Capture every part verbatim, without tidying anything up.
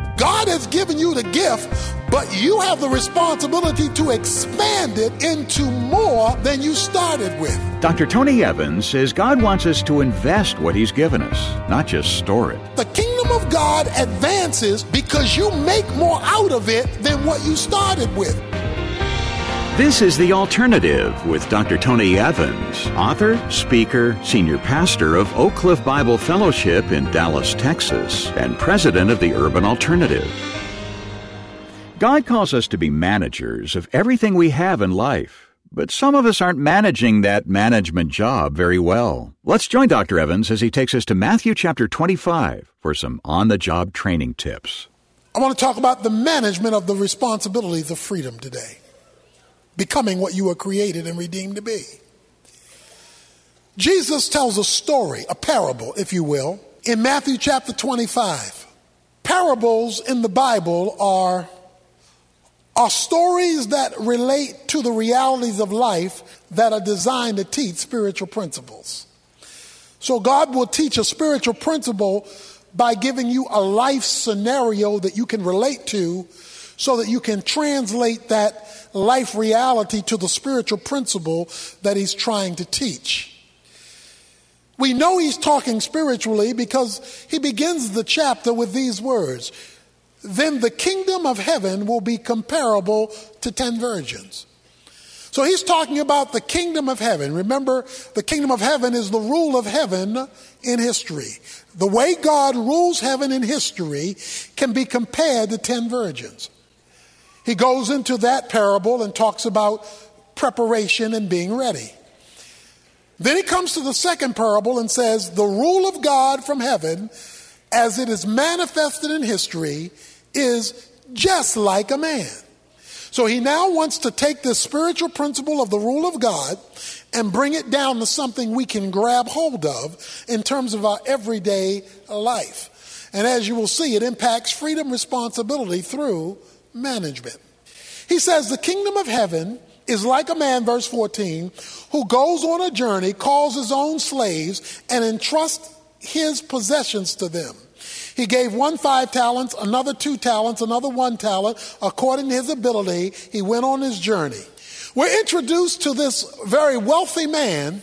God has given you the gift, but you have the responsibility to expand it into more than you started with. Doctor Tony Evans says God wants us to invest what He's given us, not just store it. The kingdom of God advances because you make more out of it than what you started with. This is The Alternative with Doctor Tony Evans, author, speaker, senior pastor of Oak Cliff Bible Fellowship in Dallas, Texas, and president of the Urban Alternative. God calls us to be managers of everything we have in life, but some of us aren't managing that management job very well. Let's join Doctor Evans as he takes us to Matthew chapter twenty-five for some on-the-job training tips. I want to talk about the management of the responsibilities of freedom today. Becoming what you were created and redeemed to be. Jesus tells a story, a parable, if you will, in Matthew chapter twenty-five. Parables in the Bible are, are stories that relate to the realities of life that are designed to teach spiritual principles. So God will teach a spiritual principle by giving you a life scenario that you can relate to, so that you can translate that life reality to the spiritual principle that he's trying to teach. We know he's talking spiritually because he begins the chapter with these words: then the kingdom of heaven will be comparable to ten virgins. So he's talking about the kingdom of heaven. Remember, the kingdom of heaven is the rule of heaven in history. The way God rules heaven in history can be compared to ten virgins. He goes into that parable and talks about preparation and being ready. Then he comes to the second parable and says, the rule of God from heaven, as it is manifested in history, is just like a man. So he now wants to take this spiritual principle of the rule of God and bring it down to something we can grab hold of in terms of our everyday life. And as you will see, it impacts freedom, responsibility through management. He says the kingdom of heaven is like a man, verse fourteen, who goes on a journey, calls his own slaves, and entrusts his possessions to them. He gave one five talents, another two talents, another one talent. According to his ability, he went on his journey. We're introduced to this very wealthy man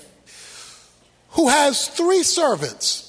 who has three servants.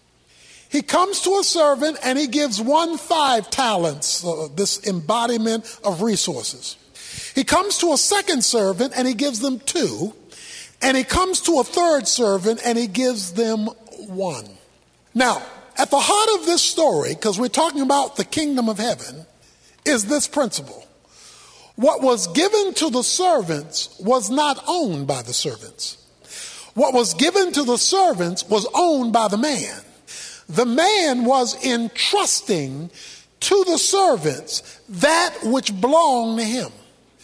He comes to a servant and he gives one five talents, uh, this embodiment of resources. He comes to a second servant and he gives them two. And he comes to a third servant and he gives them one. Now, at the heart of this story, because we're talking about the kingdom of heaven, is this principle. What was given to the servants was not owned by the servants. What was given to the servants was owned by the man. The man was entrusting to the servants that which belonged to him.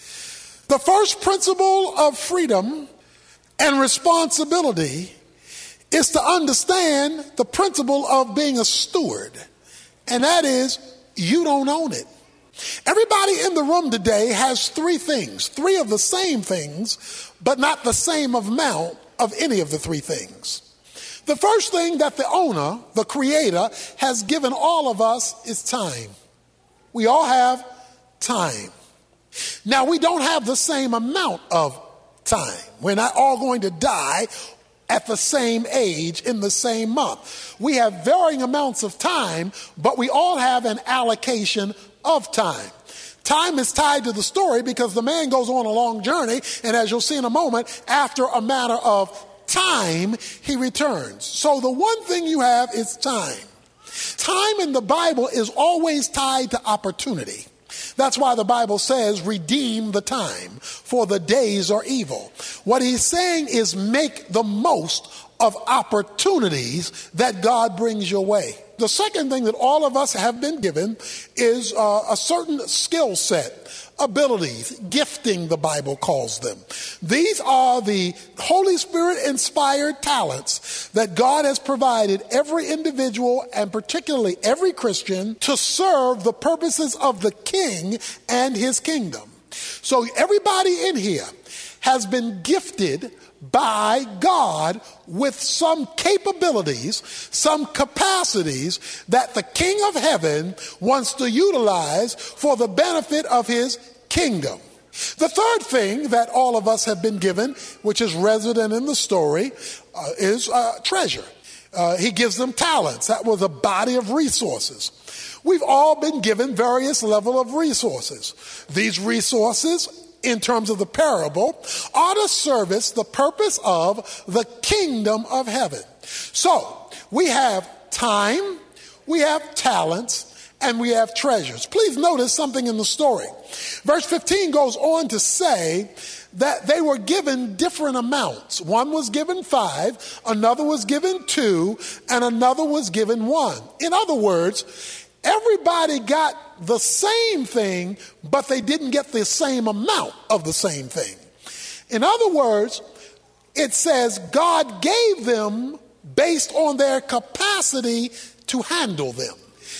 The first principle of freedom and responsibility is to understand the principle of being a steward. And that is, you don't own it. Everybody in the room today has three things, three of the same things, but not the same amount of any of the three things. The first thing that the owner, the creator, has given all of us is time. We all have time. Now, we don't have the same amount of time. We're not all going to die at the same age in the same month. We have varying amounts of time, but we all have an allocation of time. Time is tied to the story because the man goes on a long journey, and as you'll see in a moment, after a matter of time, he returns. So the one thing you have is time. Time in the Bible is always tied to opportunity. That's why the Bible says, redeem the time, for the days are evil. What he's saying is make the most of opportunities that God brings your way. The second thing that all of us have been given is uh, a certain skill set, abilities, gifting, the Bible calls them. These are the Holy Spirit inspired talents that God has provided every individual and particularly every Christian to serve the purposes of the King and his kingdom. So everybody in here has been gifted by God with some capabilities, some capacities that the King of Heaven wants to utilize for the benefit of his kingdom. The third thing that all of us have been given, which is resident in the story, uh, is uh, treasure. Uh, he gives them talents. That was a body of resources. We've all been given various level of resources. These resources, in terms of the parable, are to service the purpose of the kingdom of heaven. So we have time, we have talents, and we have treasures. Please notice something in the story. Verse fifteen goes on to say that they were given different amounts. One was given five, another was given two, and another was given one. In other words, everybody got the same thing, but they didn't get the same amount of the same thing. In other words, it says God gave them based on their capacity to handle them.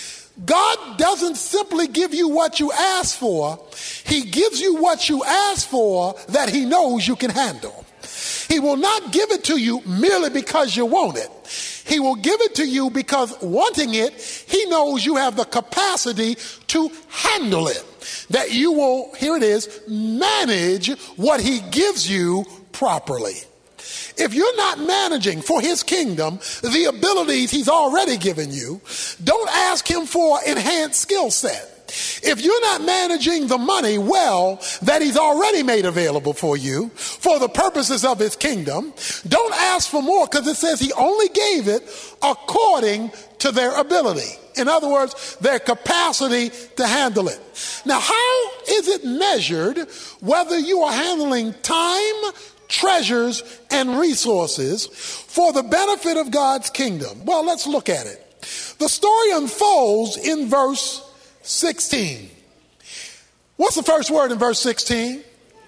God doesn't simply give you what you ask for. He gives you what you ask for that he knows you can handle. He will not give it to you merely because you want it. He will give it to you because wanting it, he knows you have the capacity to handle it. That you will, here it is, manage what he gives you properly. If you're not managing for his kingdom the abilities he's already given you, don't ask him for enhanced skill set. If you're not managing the money well that he's already made available for you for the purposes of his kingdom, don't ask for more, because it says he only gave it according to their ability. In other words, their capacity to handle it. Now, how is it measured whether you are handling time, treasures, and resources for the benefit of God's kingdom? Well, let's look at it. The story unfolds in verse sixteen. What's the first word in verse sixteen?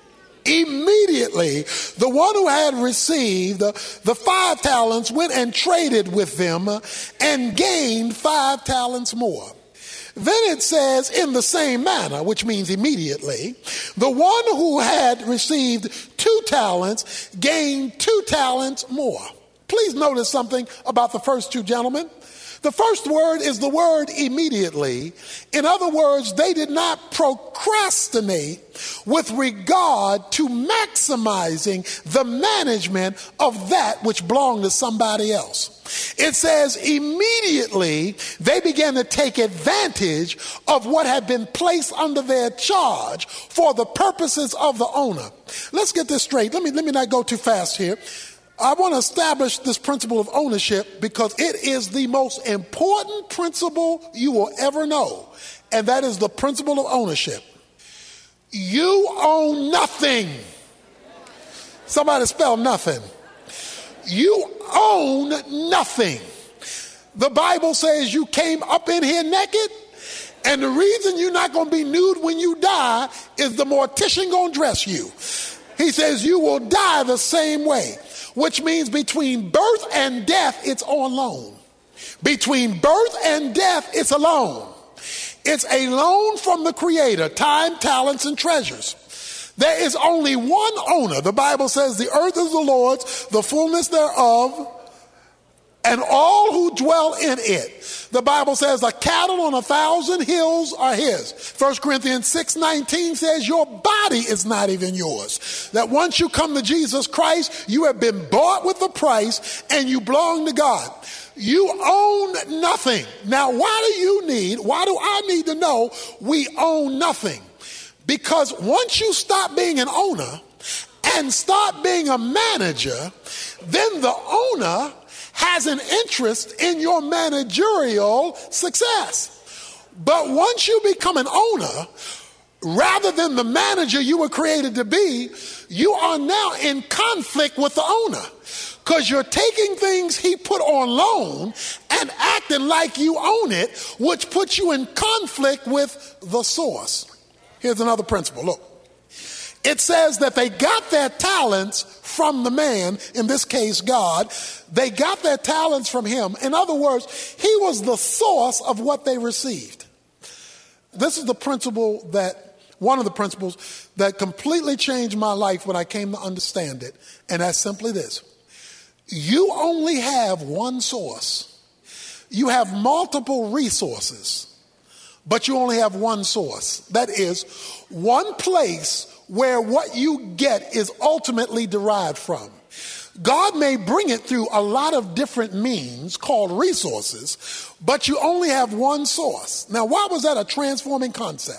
Immediately, the one who had received the, the five talents went and traded with them and gained five talents more. Then it says, in the same manner, which means immediately, the one who had received two talents gained two talents more. Please notice something about the first two gentlemen. The first word is the word immediately. In other words, they did not procrastinate with regard to maximizing the management of that which belonged to somebody else. It says immediately they began to take advantage of what had been placed under their charge for the purposes of the owner. Let's get this straight. Let me, let me not go too fast here. I want to establish this principle of ownership because it is the most important principle you will ever know, and that is the principle of ownership. You own nothing. Somebody spell nothing. You own nothing. The Bible says you came up in here naked, and the reason you're not going to be nude when you die is the mortician going to dress you. He says you will die the same way. Which means between birth and death, it's on loan. Between birth and death, it's a loan. It's a loan from the Creator, time, talents, and treasures. There is only one owner. The Bible says the earth is the Lord's, the fullness thereof, and all who dwell in it. The Bible says the cattle on a thousand hills are his. First Corinthians six nineteen says your body is not even yours. That once you come to Jesus Christ, you have been bought with a price and you belong to God. You own nothing. Now, why do you need, why do I need to know we own nothing? Because once you stop being an owner and start being a manager, then the owner has an interest in your managerial success. But once you become an owner, rather than the manager you were created to be, you are now in conflict with the owner. Because you're taking things he put on loan and acting like you own it, which puts you in conflict with the source. Here's another principle. Look. It says that they got their talents from the man, in this case God. They got their talents from him. In other words, he was the source of what they received. This is the principle that one of the principles that completely changed my life when I came to understand it, and that's simply this. You only have one source. You have multiple resources, but you only have one source. That is, one place where what you get is ultimately derived from. God may bring it through a lot of different means called resources, but you only have one source. Now, why was that a transforming concept?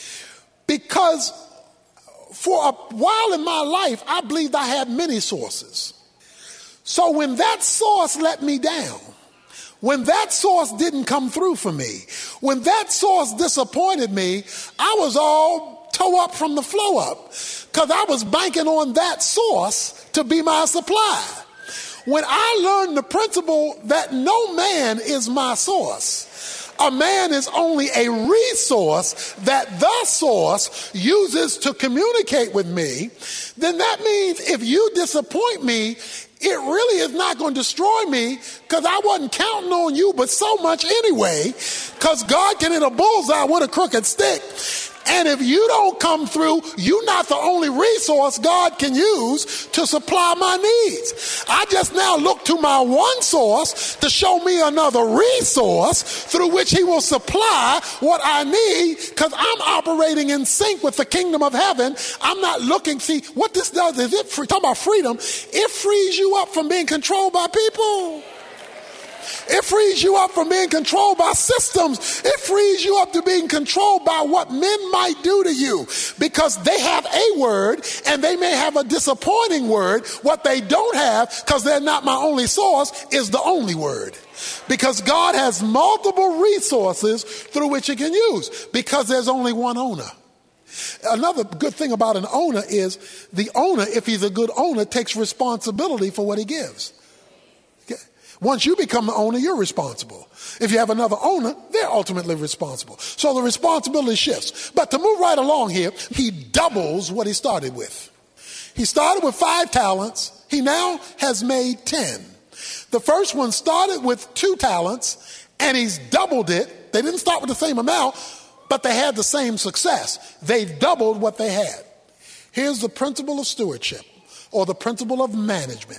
Because for a while in my life, I believed I had many sources. So when that source let me down, when that source didn't come through for me, when that source disappointed me, I was all toe up from the flow up because I was banking on that source to be my supply. When I learned the principle that no man is my source, a man is only a resource that the source uses to communicate with me, then that means if you disappoint me, it really is not going to destroy me because I wasn't counting on you but so much anyway, because God can hit a bullseye with a crooked stick. And if you don't come through, you're not the only resource God can use to supply my needs. I just now look to my one source to show me another resource through which he will supply what I need, because I'm operating in sync with the kingdom of heaven. I'm not looking, see, what this does is it, free, talking about freedom, it frees you up from being controlled by people. It frees you up from being controlled by systems. It frees you up to being controlled by what men might do to you, because they have a word and they may have a disappointing word. What they don't have, because they're not my only source, is the only word. Because God has multiple resources through which he can use, because there's only one owner. Another good thing about an owner is the owner, if he's a good owner, takes responsibility for what he gives. Once you become the owner, you're responsible. If you have another owner, they're ultimately responsible. So the responsibility shifts. But to move right along here, he doubles what he started with. He started with five talents. He now has made ten. The first one started with two talents, and he's doubled it. They didn't start with the same amount, but they had the same success. They doubled what they had. Here's the principle of stewardship, or the principle of management.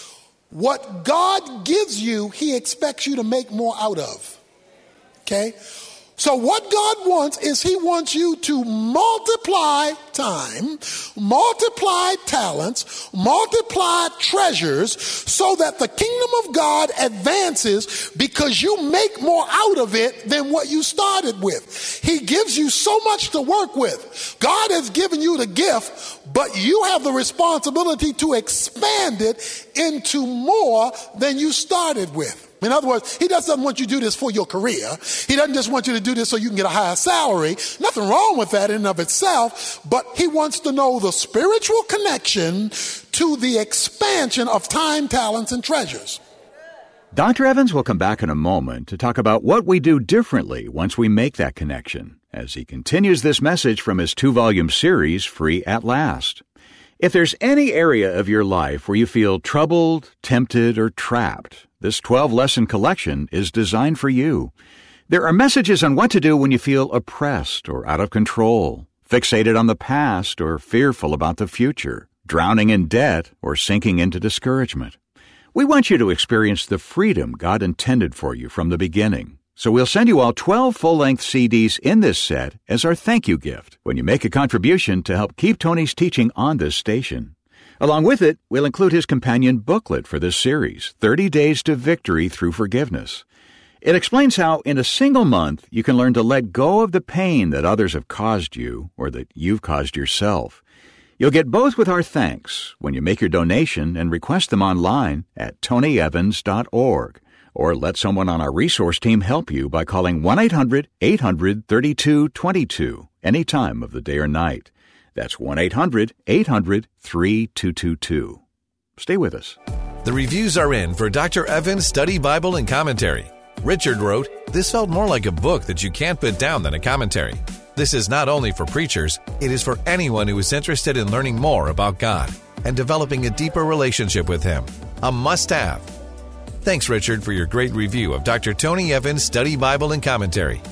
What God gives you, he expects you to make more out of. Okay? So what God wants is he wants you to multiply time, multiply talents, multiply treasures, so that the kingdom of God advances because you make more out of it than what you started with. He gives you so much to work with. God has given you the gift, but you have the responsibility to expand it into more than you started with. In other words, he doesn't want you to do this for your career. He doesn't just want you to do this so you can get a higher salary. Nothing wrong with that in and of itself, but he wants to know the spiritual connection to the expansion of time, talents, and treasures. Doctor Evans will come back in a moment to talk about what we do differently once we make that connection, as he continues this message from his two-volume series, Free at Last. If there's any area of your life where you feel troubled, tempted, or trapped, this twelve-lesson collection is designed for you. There are messages on what to do when you feel oppressed or out of control, fixated on the past or fearful about the future, drowning in debt or sinking into discouragement. We want you to experience the freedom God intended for you from the beginning. So we'll send you all twelve full-length C Ds in this set as our thank you gift when you make a contribution to help keep Tony's teaching on this station. Along with it, we'll include his companion booklet for this series, thirty days to Victory Through Forgiveness. It explains how, in a single month, you can learn to let go of the pain that others have caused you or that you've caused yourself. You'll get both with our thanks when you make your donation and request them online at tony evans dot org. Or let someone on our resource team help you by calling one eight hundred eight hundred thirty-two twenty-two any time of the day or night. That's one eight hundred eight hundred thirty-two twenty-two. Stay with us. The reviews are in for Doctor Evans' Study Bible and Commentary. Richard wrote, "This felt more like a book that you can't put down than a commentary. This is not only for preachers, it is for anyone who is interested in learning more about God and developing a deeper relationship with Him. A must-have." Thanks, Richard, for your great review of Doctor Tony Evans' Study Bible and Commentary.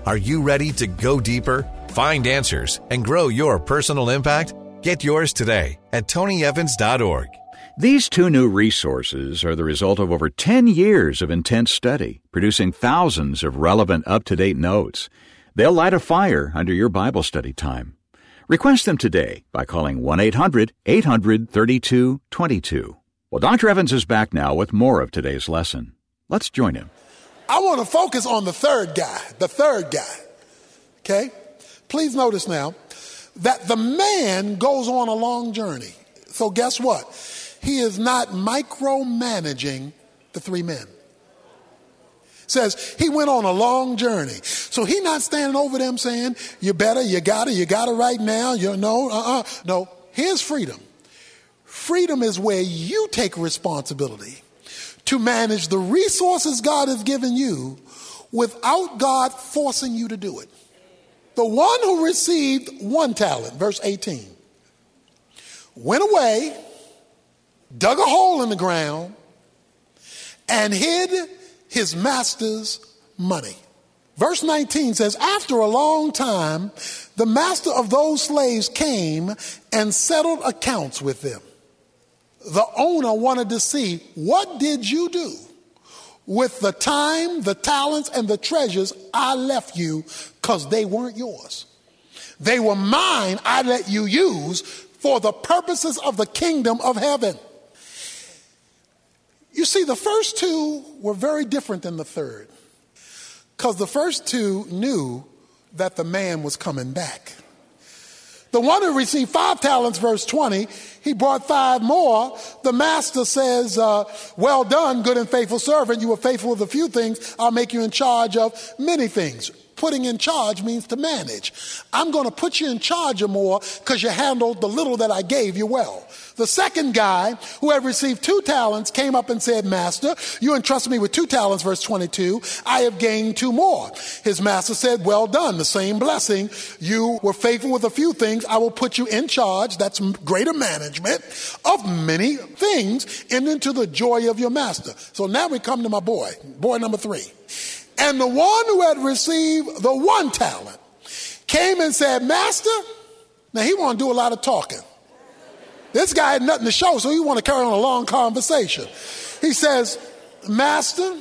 Are you ready to go deeper, find answers, and grow your personal impact? Get yours today at tony evans dot org. These two new resources are the result of over ten years of intense study, producing thousands of relevant, up-to-date notes. They'll light a fire under your Bible study time. Request them today by calling one eight hundred eight hundred thirty-two twenty-two. Well, Doctor Evans is back now with more of today's lesson. Let's join him. I want to focus on the third guy, the third guy. Okay? Please notice now that the man goes on a long journey. So guess what? He is not micromanaging the three men. Says he went on a long journey. So he not standing over them saying, you better, you gotta, you gotta right now, you know, uh-uh. No, here's freedom. Freedom is where you take responsibility to manage the resources God has given you without God forcing you to do it. The one who received one talent, verse eighteen, went away, dug a hole in the ground, and hid his master's money. Verse nineteen says, after a long time, the master of those slaves came and settled accounts with them. The owner wanted to see, what did you do with the time, the talents, and the treasures I left you, because they weren't yours. They were mine. I let you use for the purposes of the kingdom of heaven. You see, the first two were very different than the third, because the first two knew that the man was coming back. The one who received five talents, verse twenty, he brought five more. The master says, uh, well done, good and faithful servant. You were faithful with a few things. I'll make you in charge of many things. Putting in charge means to manage. I'm going to put you in charge of more because you handled the little that I gave you well. The second guy, who had received two talents, came up and said, Master, you entrusted me with two talents, verse twenty-two. I have gained two more. His master said, well done, the same blessing. You were faithful with a few things. I will put you in charge, that's greater management, of many things, and into the joy of your master. So now we come to my boy, boy number three. And the one who had received the one talent came and said, Master, now he want to do a lot of talking. This guy had nothing to show, so he want to carry on a long conversation. He says, Master,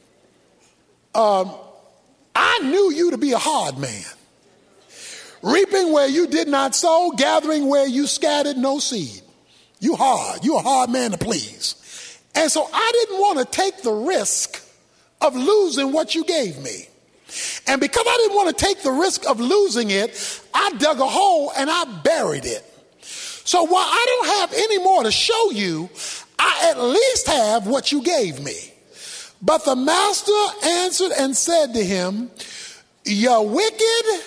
um, I knew you to be a hard man, reaping where you did not sow, gathering where you scattered no seed. You hard. You a hard man to please. And so I didn't want to take the risk of losing what you gave me. And because I didn't want to take the risk of losing it, I dug a hole and I buried it. So while I don't have any more to show you, I at least have what you gave me. But the master answered and said to him, you wicked,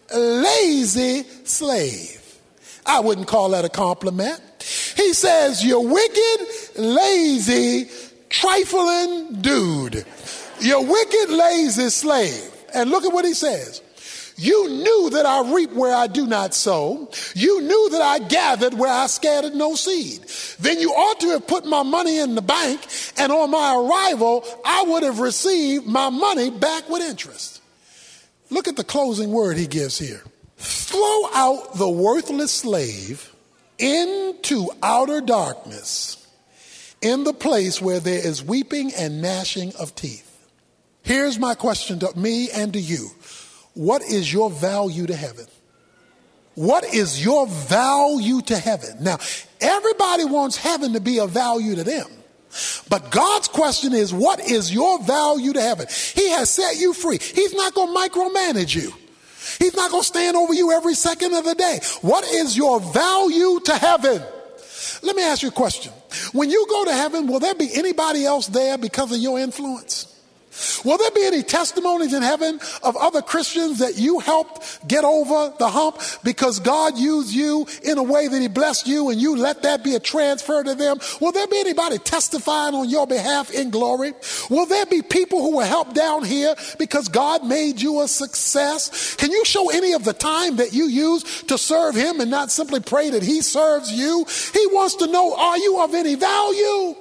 lazy slave. I wouldn't call that a compliment. He says, you wicked, lazy, trifling dude. You wicked, lazy slave. And look at what he says. You knew that I reap where I do not sow. You knew that I gathered where I scattered no seed. Then you ought to have put my money in the bank, and on my arrival, I would have received my money back with interest. Look at the closing word he gives here. Throw out the worthless slave into outer darkness, in the place where there is weeping and gnashing of teeth. Here's my question to me and to you. What is your value to heaven? What is your value to heaven? Now, everybody wants heaven to be a value to them. But God's question is, what is your value to heaven? He has set you free. He's not going to micromanage you. He's not going to stand over you every second of the day. What is your value to heaven? Let me ask you a question. When you go to heaven, will there be anybody else there because of your influence? Will there be any testimonies in heaven of other Christians that you helped get over the hump because God used you in a way that he blessed you and you let that be a transfer to them? Will there be anybody testifying on your behalf in glory? Will there be people who were helped down here because God made you a success? Can you show any of the time that you use to serve him and not simply pray that he serves you? He wants to know, are you of any value?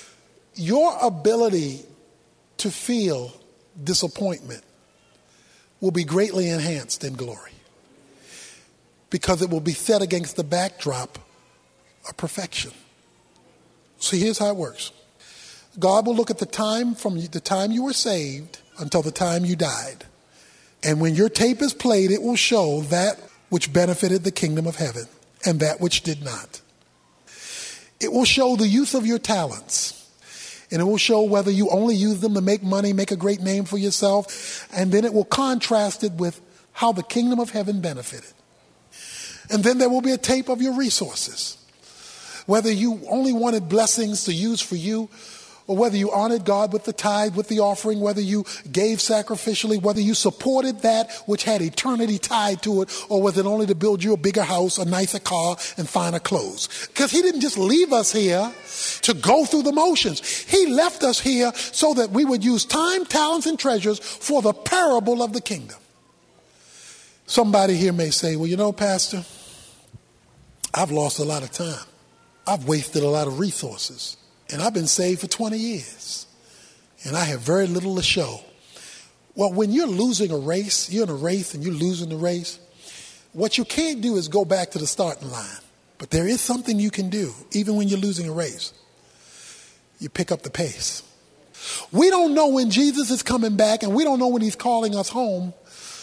Your ability to feel disappointment will be greatly enhanced in glory because it will be set against the backdrop of perfection. See, here's how it works. God will look at the time from the time you were saved until the time you died. And when your tape is played, it will show that which benefited the kingdom of heaven and that which did not. It will show the use of your talents. And it will show whether you only use them to make money, make a great name for yourself. And then it will contrast it with how the kingdom of heaven benefited. And then there will be a tape of your resources. Whether you only wanted blessings to use for you, or whether you honored God with the tithe, with the offering, whether you gave sacrificially, whether you supported that which had eternity tied to it, or was it only to build you a bigger house, a nicer car, and finer clothes? Because he didn't just leave us here to go through the motions. He left us here so that we would use time, talents, and treasures for the parable of the kingdom. Somebody here may say, well, you know, Pastor, I've lost a lot of time. I've wasted a lot of resources. And I've been saved for twenty years. And I have very little to show. Well, when you're losing a race, you're in a race and you're losing the race, what you can't do is go back to the starting line. But there is something you can do, even when you're losing a race. You pick up the pace. We don't know when Jesus is coming back, and we don't know when he's calling us home.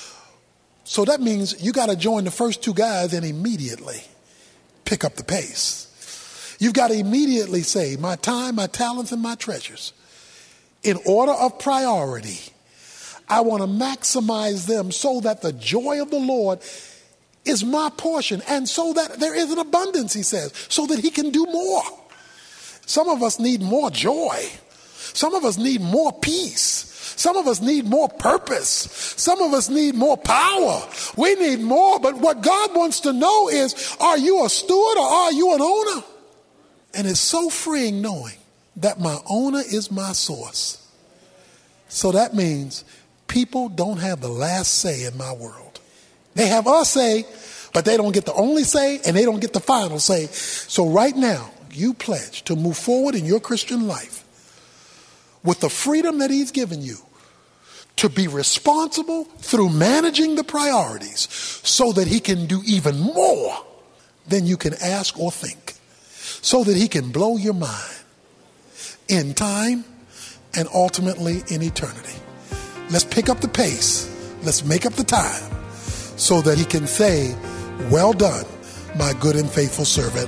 So that means you got to join the first two guys and immediately pick up the pace. You've got to immediately say, my time, my talents, and my treasures, in order of priority, I want to maximize them so that the joy of the Lord is my portion, and so that there is an abundance, he says, so that he can do more. Some of us need more joy. Some of us need more peace. Some of us need more purpose. Some of us need more power. We need more, but what God wants to know is, are you a steward or are you an owner? And it's so freeing knowing that my owner is my source. So that means people don't have the last say in my world. They have a say, but they don't get the only say, and they don't get the final say. So right now, you pledge to move forward in your Christian life with the freedom that he's given you to be responsible through managing the priorities so that he can do even more than you can ask or think, so that he can blow your mind in time and ultimately in eternity. Let's pick up the pace. Let's make up the time so that he can say, well done, my good and faithful servant.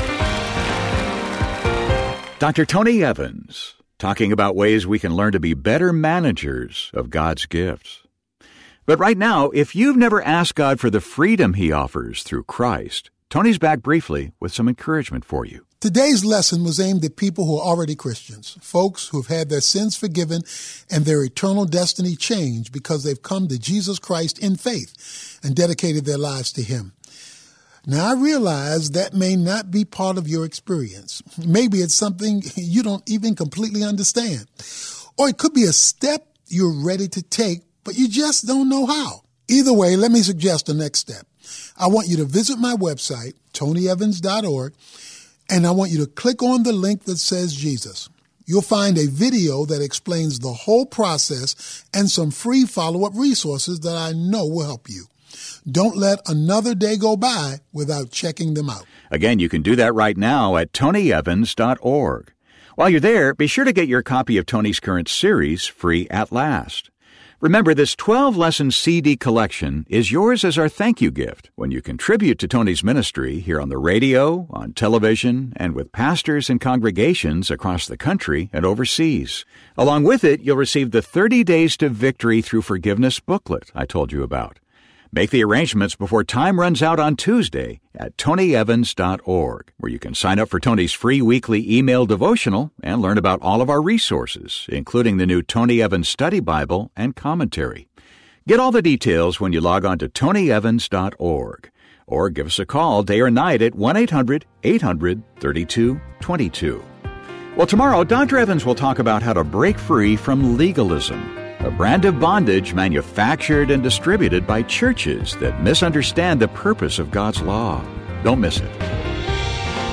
Doctor Tony Evans, talking about ways we can learn to be better managers of God's gifts. But right now, if you've never asked God for the freedom he offers through Christ, Tony's back briefly with some encouragement for you. Today's lesson was aimed at people who are already Christians, folks who have had their sins forgiven and their eternal destiny changed because they've come to Jesus Christ in faith and dedicated their lives to him. Now, I realize that may not be part of your experience. Maybe it's something you don't even completely understand. Or it could be a step you're ready to take, but you just don't know how. Either way, let me suggest the next step. I want you to visit my website, tony evans dot org, and I want you to click on the link that says Jesus. You'll find a video that explains the whole process and some free follow-up resources that I know will help you. Don't let another day go by without checking them out. Again, you can do that right now at tony evans dot org. While you're there, be sure to get your copy of Tony's current series free at last. Remember, this twelve-lesson C D collection is yours as our thank you gift when you contribute to Tony's ministry here on the radio, on television, and with pastors and congregations across the country and overseas. Along with it, you'll receive the thirty Days to Victory Through Forgiveness booklet I told you about. Make the arrangements before time runs out on Tuesday at tony evans dot org, where you can sign up for Tony's free weekly email devotional and learn about all of our resources, including the new Tony Evans Study Bible and commentary. Get all the details when you log on to tony evans dot org, or give us a call day or night at one eight hundred eight hundred thirty-two twenty-two. Well, tomorrow, Doctor Evans will talk about how to break free from legalism, a brand of bondage manufactured and distributed by churches that misunderstand the purpose of God's law. Don't miss it.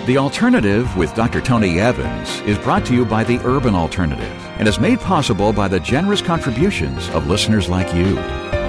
The Alternative with Doctor Tony Evans is brought to you by the Urban Alternative and is made possible by the generous contributions of listeners like you.